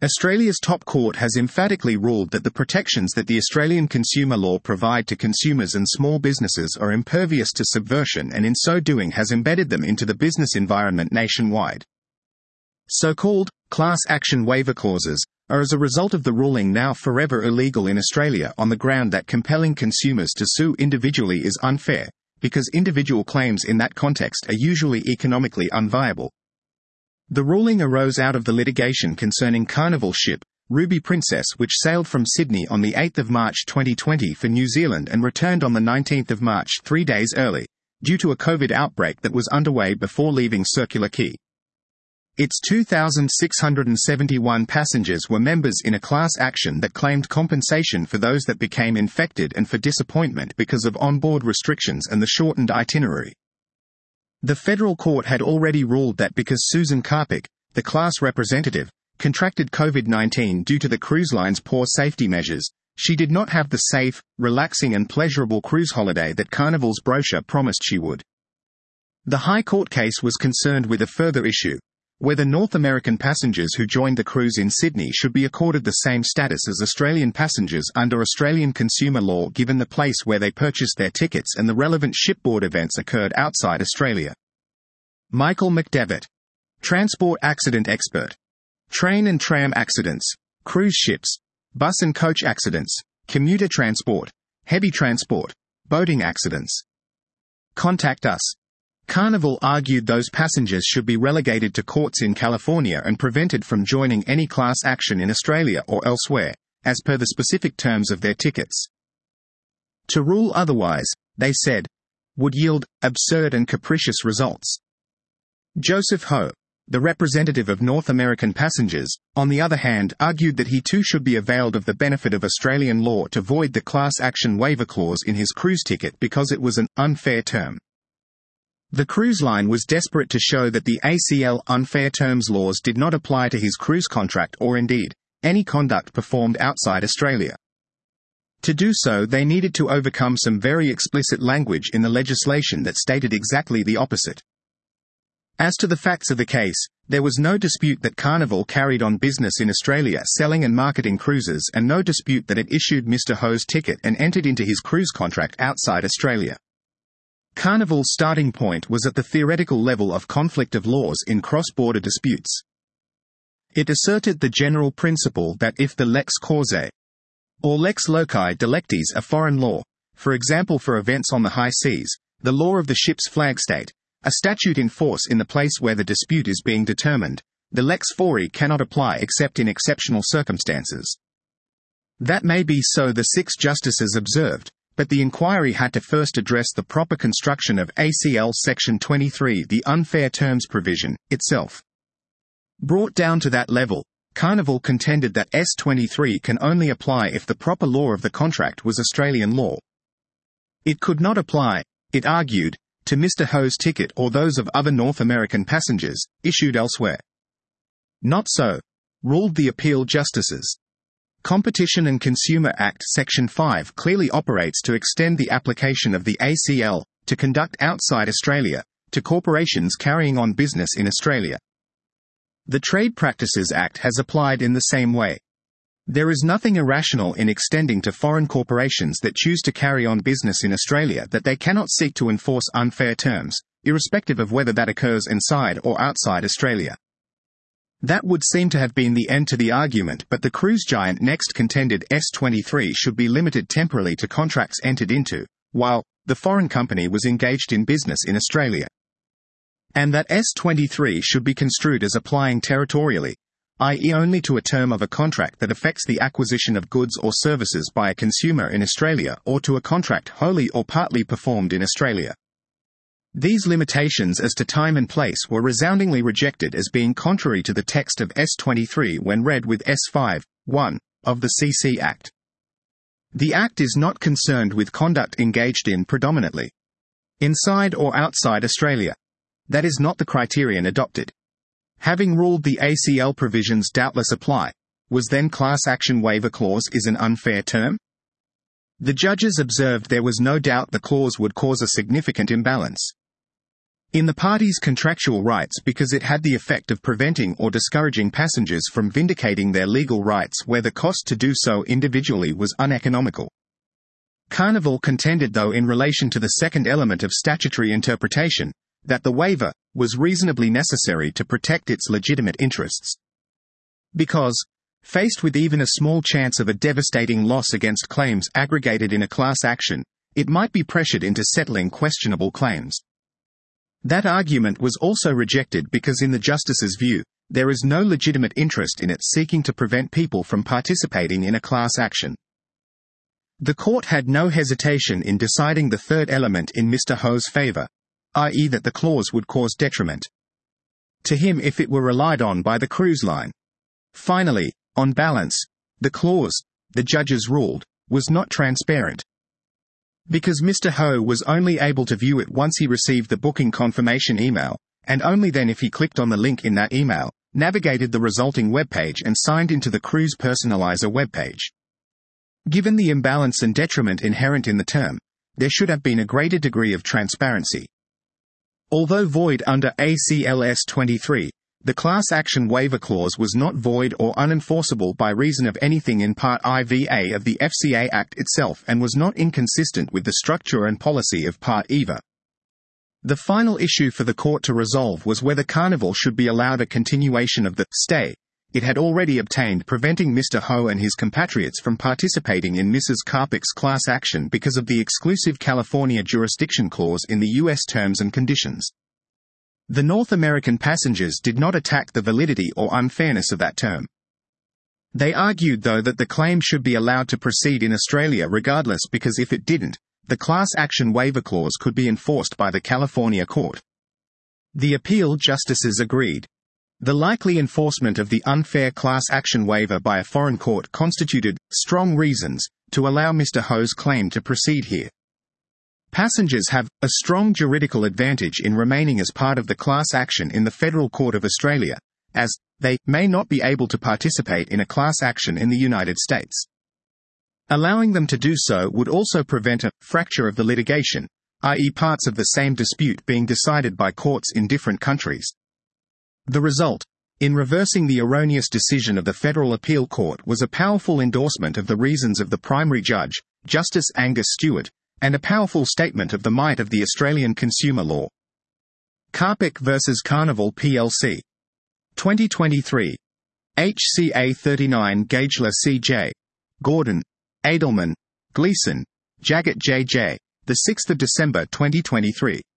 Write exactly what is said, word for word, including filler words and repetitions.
Australia's top court has emphatically ruled that the protections that the Australian consumer law provide to consumers and small businesses are impervious to subversion, and in so doing has embedded them into the business environment nationwide. So-called class action waiver clauses are, as a result of the ruling, now forever illegal in Australia on the ground that compelling consumers to sue individually is unfair, because individual claims in that context are usually economically unviable. The ruling arose out of the litigation concerning Carnival ship, Ruby Princess, which sailed from Sydney on the eighth of March twenty twenty for New Zealand and returned on the nineteenth of March, three days early, due to a COVID outbreak that was underway before leaving Circular Quay. Its two thousand six hundred seventy-one passengers were members in a class action that claimed compensation for those that became infected and for disappointment because of onboard restrictions and the shortened itinerary. The federal court had already ruled that because Susan Karpik, the class representative, contracted COVID nineteen due to the cruise line's poor safety measures, she did not have the safe, relaxing and pleasurable cruise holiday that Carnival's brochure promised she would. The High Court case was concerned with a further issue: whether North American passengers who joined the cruise in Sydney should be accorded the same status as Australian passengers under Australian consumer law given the place where they purchased their tickets and the relevant shipboard events occurred outside Australia. Michael McDevitt, transport accident expert. Train and tram accidents, cruise ships, bus and coach accidents, commuter transport, heavy transport, boating accidents. Contact us. Carnival argued those passengers should be relegated to courts in California and prevented from joining any class action in Australia or elsewhere, as per the specific terms of their tickets. To rule otherwise, they said, would yield absurd and capricious results. Joseph Ho, the representative of North American passengers, on the other hand, argued that he too should be availed of the benefit of Australian law to void the class action waiver clause in his cruise ticket because it was an unfair term. The cruise line was desperate to show that the A C L unfair terms laws did not apply to his cruise contract or indeed any conduct performed outside Australia. To do so, they needed to overcome some very explicit language in the legislation that stated exactly the opposite. As to the facts of the case, there was no dispute that Carnival carried on business in Australia selling and marketing cruises, and no dispute that it issued Mister Ho's ticket and entered into his cruise contract outside Australia. Carnival's starting point was at the theoretical level of conflict of laws in cross-border disputes. It asserted the general principle that if the lex causae or lex loci delectis, a foreign law, for example for events on the high seas, the law of the ship's flag state, a statute in force in the place where the dispute is being determined, the lex fori cannot apply except in exceptional circumstances. That may be so, the six justices observed, but the inquiry had to first address the proper construction of A C L Section twenty-three, the unfair terms provision, itself. Brought down to that level, Carnival contended that S twenty-three can only apply if the proper law of the contract was Australian law. It could not apply, it argued, to Mister Ho's ticket or those of other North American passengers, issued elsewhere. Not so, ruled the appeal justices. Competition and Consumer Act Section five clearly operates to extend the application of the A C L, to conduct outside Australia, to corporations carrying on business in Australia. The Trade Practices Act has applied in the same way. There is nothing irrational in extending to foreign corporations that choose to carry on business in Australia that they cannot seek to enforce unfair terms, irrespective of whether that occurs inside or outside Australia. That would seem to have been the end to the argument, but the cruise giant next contended S twenty-three should be limited temporarily to contracts entered into, while the foreign company was engaged in business in Australia. And that S twenty-three should be construed as applying territorially, that is only to a term of a contract that affects the acquisition of goods or services by a consumer in Australia, or to a contract wholly or partly performed in Australia. These limitations as to time and place were resoundingly rejected as being contrary to the text of S twenty-three when read with S five, one, of the C C Act. The Act is not concerned with conduct engaged in predominantly inside or outside Australia. That is not the criterion adopted. Having ruled the A C L provisions doubtless apply, was then class action waiver clause is an unfair term? The judges observed there was no doubt the clause would cause a significant imbalance. in the parties' contractual rights because it had the effect of preventing or discouraging passengers from vindicating their legal rights where the cost to do so individually was uneconomical. Carnival contended, though, in relation to the second element of statutory interpretation, that the waiver was reasonably necessary to protect its legitimate interests. Because, faced with even a small chance of a devastating loss against claims aggregated in a class action, it might be pressured into settling questionable claims. That argument was also rejected because, in the justice's view, there is no legitimate interest in it seeking to prevent people from participating in a class action. The court had no hesitation in deciding the third element in Mister Ho's favor, that is that the clause would cause detriment to him if it were relied on by the cruise line. Finally, on balance, the clause, the judges ruled, was not transparent. Because Mister Ho was only able to view it once he received the booking confirmation email, and only then if he clicked on the link in that email, navigated the resulting webpage and signed into the Cruise Personalizer webpage. Given the imbalance and detriment inherent in the term, there should have been a greater degree of transparency. Although void under A C L S twenty-three, the class action waiver clause was not void or unenforceable by reason of anything in Part I V A of the F C A Act itself and was not inconsistent with the structure and policy of Part I V A. The final issue for the court to resolve was whether Carnival should be allowed a continuation of the stay it had already obtained, preventing Mister Ho and his compatriots from participating in Missus Karpik's class action because of the exclusive California jurisdiction clause in the U S terms and conditions. The North American passengers did not attack the validity or unfairness of that term. They argued, though, that the claim should be allowed to proceed in Australia regardless because if it didn't, the class action waiver clause could be enforced by the California court. The appeal justices agreed. The likely enforcement of the unfair class action waiver by a foreign court constituted strong reasons to allow Mister Ho's claim to proceed here. Passengers have a strong juridical advantage in remaining as part of the class action in the Federal Court of Australia, as they may not be able to participate in a class action in the United States. Allowing them to do so would also prevent a fracture of the litigation, that is parts of the same dispute being decided by courts in different countries. The result, in reversing the erroneous decision of the Federal Appeal Court, was a powerful endorsement of the reasons of the primary judge, Justice Angus Stewart, and a powerful statement of the might of the Australian consumer law. Karpik versus Carnival P L C. twenty twenty-three. H C A thirty-nine Gageler C J. Gordon, Edelman, Gleason, Jaggett J J. The sixth of December twenty twenty-three.